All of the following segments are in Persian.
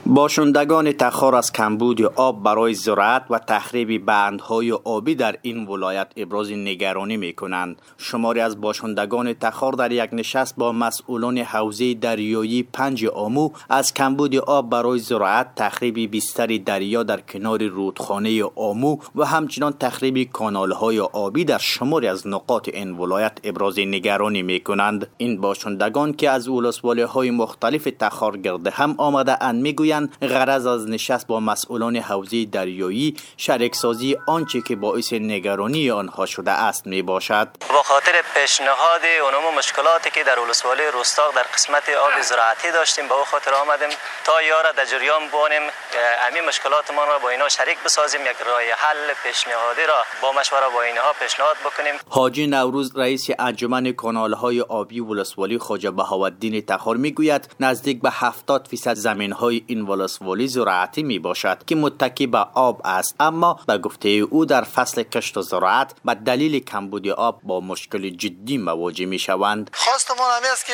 باشندگان تخار از کمبود آب برای زراعت و تخریب بندهای آبی در این ولایت ابراز نگرانی می‌کنند. شماری از باشندگان تخار در یک نشست با مسئولان حوزه دریایی 5 آمو از کمبود آب برای زراعت، تخریب بستر دریا در کنار رودخانه آمو و همچنین تخریب کانال‌های آبی در شماری از نقاط این ولایت ابراز نگرانی می‌کنند. این باشندگان که از ولسوالی‌های مختلف تخار گرد هم آمده اند می‌گویند غرض از نشست با مسئولان حوزه دریایی شریکسازی آنچه که باعث نگرانی آنها شده است می باشد. با خاطر پیشنهاد اونم مشکلاتی که در ولسوالی روستاق در قسمت آب زراعتی داشتیم، با خاطر آمدیم تا یارا در جریان بانیم همین مشکلات ما را با اینا شریک بسازیم، یک راه حل پیشنهادی را با مشوره با اینها پیشنهاد بکنیم. حاجی نوروز رئیس انجمن کانال‌های آبی ولسوالی خواجه بهاءالدین تخار میگوید نزدیک به 70% زمین‌های این ولسوالی زراعتی می باشد که متکی به آب است، اما به گفته او در فصل کشت و زراعت به دلیل کمبود آب با مشکل جدی مواجه می شوند. خواست ما همین است که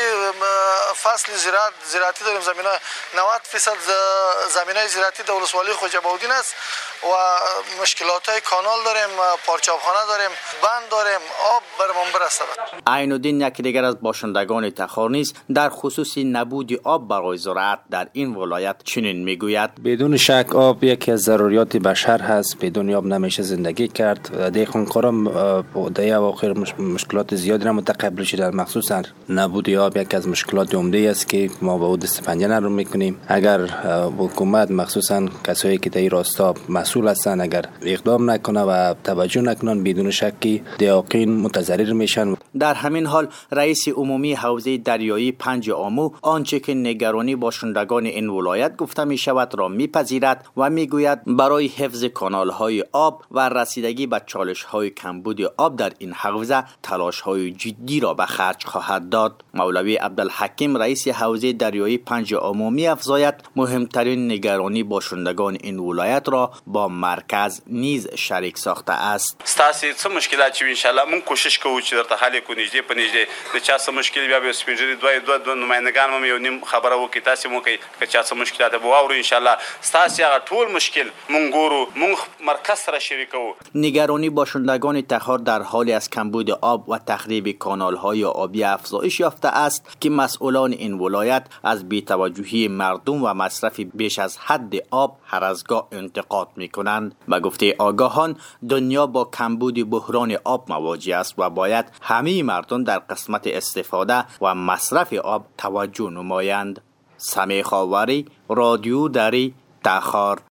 فصل زراعتی داریم، زمینای 90% زمینای زراعتی در ولسوالی خواجه بهاءالدین است و مشکلات های کانال داریم، پارچابخانه داریم، بند داریم، آب برمان برسد. عین الدین یک دیگر از باشندگان تخار نیز در خصوص نبود آب برای زراعت در این ولایت چنین میگوید: بدون شک آب یکی از ضروریات بشر هست. بدون آب نمیشه زندگی کرد. دهقانکاران در اواخر مشکلات زیادی را متقبل شدند، مخصوصا نبود آب یک از مشکلات عمده است که ما با اون استفاده نرم میکنیم. اگر حکومت مخصوصا کسایی که در راستا مسئول هستند اگر اقدام نکنه و توجه نکنن، بدون شکی دهقان متضرر میشن. در همین حال رئیس عمومی حوزه دریایی 5 آمو آنچه که نگرانی باشندگان این ولایت گفته می شود را میپذیرد و میگوید برای حفظ کانال‌های آب و رسیدگی به چالش‌های کمبود آب در این حوزه تلاش‌های جدی را به خرج خواهد داد. مولوی عبدالحکیم رئیس حوزه دریایی 5 آمو می‌افزاید مهمترین نگرانی باشندگان این ولایت را با مرکز نیز شریک ساخته است. ستاسو څه مشکلات چې ان شاء الله مون کوشش کوو چې درته حل کو نږدې په نږدې د چا څه مشکل بیا به سپینجری دوه نمائندگان مو یو نیم خبره وکړي تاسو مو کوي که چا څه مشکلات به واورو ان شاء الله ستاسو هغه ټول مشکل مون ګورو مون مرکز سره شریکو. نگرانی باشندگان تخار در حالی از کمبود آب و تخریب کانال‌های آبی افزایش یافته است که مسئولان این ولایت از بی‌توجهی مردم و مصرف بیش از حد آب هر از گاه انتقاد می‌کنند. به گفته آگاهان دنیا با کمبود بحران آب مواجه است و باید همه مردم در قسمت استفاده و مصرف آب توجه نمایند. سمیع خاوری، رادیو دری، تخار.